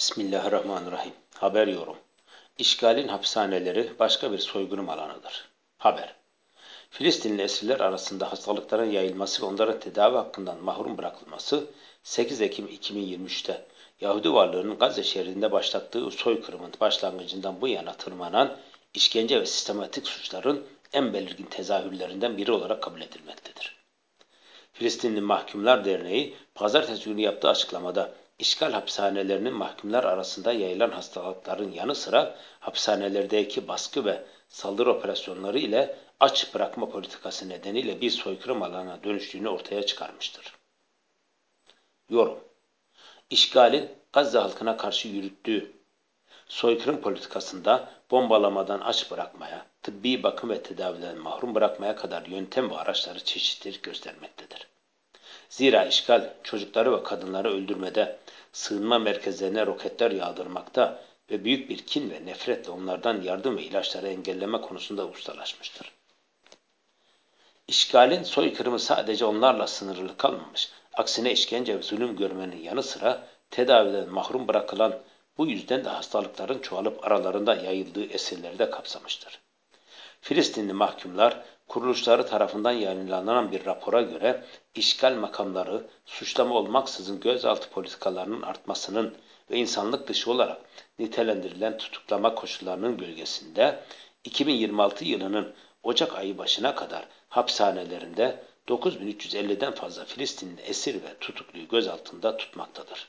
Bismillahirrahmanirrahim. Haber yorum. İşgalin hapishaneleri başka bir soykırım alanıdır. Haber. Filistinli esirler arasında hastalıkların yayılması ve onların tedavi hakkından mahrum bırakılması 8 Ekim 2023'te Yahudi varlığının Gazze şehrinde başlattığı soykırımın başlangıcından bu yana tırmanan işkence ve sistematik suçların en belirgin tezahürlerinden biri olarak kabul edilmektedir. Filistinli Mahkumlar Derneği pazartesi günü yaptığı açıklamada işgal hapishanelerinin mahkumlar arasında yayılan hastalıkların yanı sıra hapishanelerdeki baskı ve saldırı operasyonları ile aç bırakma politikası nedeniyle bir soykırım alanına dönüştüğünü ortaya çıkarmıştır. Yorum. İşgalin Gazze halkına karşı yürüttüğü soykırım politikasında bombalamadan aç bırakmaya, tıbbi bakım ve tedaviden mahrum bırakmaya kadar yöntem ve araçları çeşitlilik göstermektedir. Zira işgal çocukları ve kadınları öldürmede, sığınma merkezlerine roketler yağdırmakta ve büyük bir kin ve nefretle onlardan yardım ve ilaçları engelleme konusunda ustalaşmıştır. İşgalin soykırımı sadece onlarla sınırlı kalmamış, aksine işkence ve zulüm görmenin yanı sıra tedaviden mahrum bırakılan, bu yüzden de hastalıkların çoğalıp aralarında yayıldığı esirleri de kapsamıştır. Filistinli mahkumlar, kuruluşları tarafından yayınlanan bir rapora göre işgal makamları suçlama olmaksızın gözaltı politikalarının artmasının ve insanlık dışı olarak nitelendirilen tutuklama koşullarının gölgesinde 2026 yılının Ocak ayı başına kadar hapishanelerinde 9350'den fazla Filistinli esir ve tutukluyu gözaltında tutmaktadır.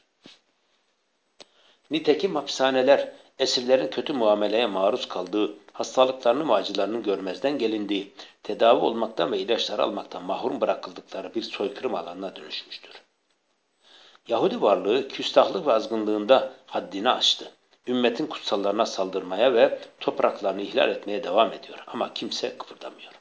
Nitekim hapishaneler esirlerin kötü muameleye maruz kaldığı, hastalıklarını ve acılarını görmezden gelindiği, tedavi olmaktan ve ilaçlar almaktan mahrum bırakıldıkları bir soykırım alanına dönüşmüştür. Yahudi varlığı küstahlık ve azgınlığında haddini aştı. Ümmetin kutsallarına saldırmaya ve topraklarını ihlal etmeye devam ediyor ama kimse kıpırdamıyor.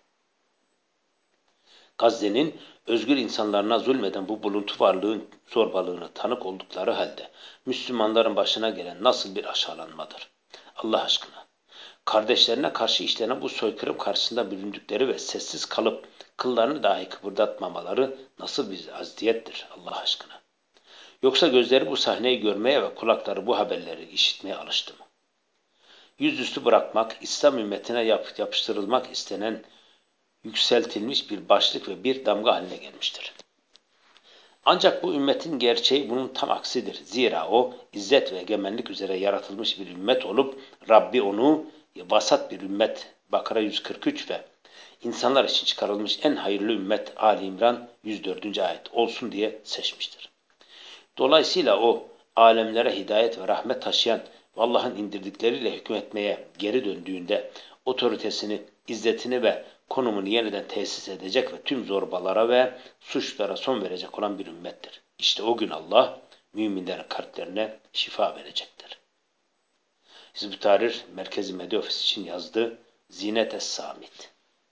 Gazze'nin özgür insanlarına zulmeden bu buluntu varlığın zorbalığını tanık oldukları halde Müslümanların başına gelen nasıl bir aşağılanmadır? Allah aşkına. Kardeşlerine karşı işlenen bu soykırım karşısında büründükleri ve sessiz kalıp kıllarını dahi kıpırdatmamaları nasıl bir aziyettir Allah aşkına? Yoksa gözleri bu sahneyi görmeye ve kulakları bu haberleri işitmeye alıştı mı? Yüzüstü bırakmak, İslam ümmetine yapıştırılmak istenen yükseltilmiş bir başlık ve bir damga haline gelmiştir. Ancak bu ümmetin gerçeği bunun tam aksidir. Zira o izzet ve egemenlik üzere yaratılmış bir ümmet olup Rabbi onu vasat bir ümmet Bakara 143 ve insanlar için çıkarılmış en hayırlı ümmet Ali İmran 104. ayet olsun diye seçmiştir. Dolayısıyla o alemlere hidayet ve rahmet taşıyan ve Allah'ın indirdikleriyle hükmetmeye geri döndüğünde otoritesini, izzetini ve konumunu yeniden tesis edecek ve tüm zorbalara ve suçlara son verecek olan bir ümmettir. İşte o gün Allah müminlerin kalplerine şifa verecektir. Hizb-ı Tahrir Merkezi Medya Ofisi için yazdı Zinet Es-Samit.